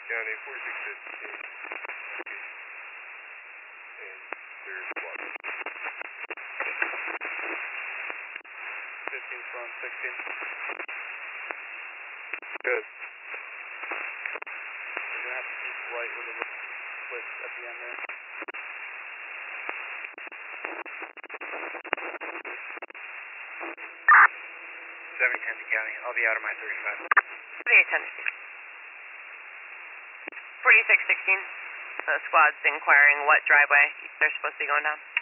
County, 4615. And there's squad. 15 from 16. Good. You're going to have to keep right with the switch at the end there. 710 to County. I'll be out of my 35. 4810. 4616. The squad's inquiring what driveway they're supposed to be going down.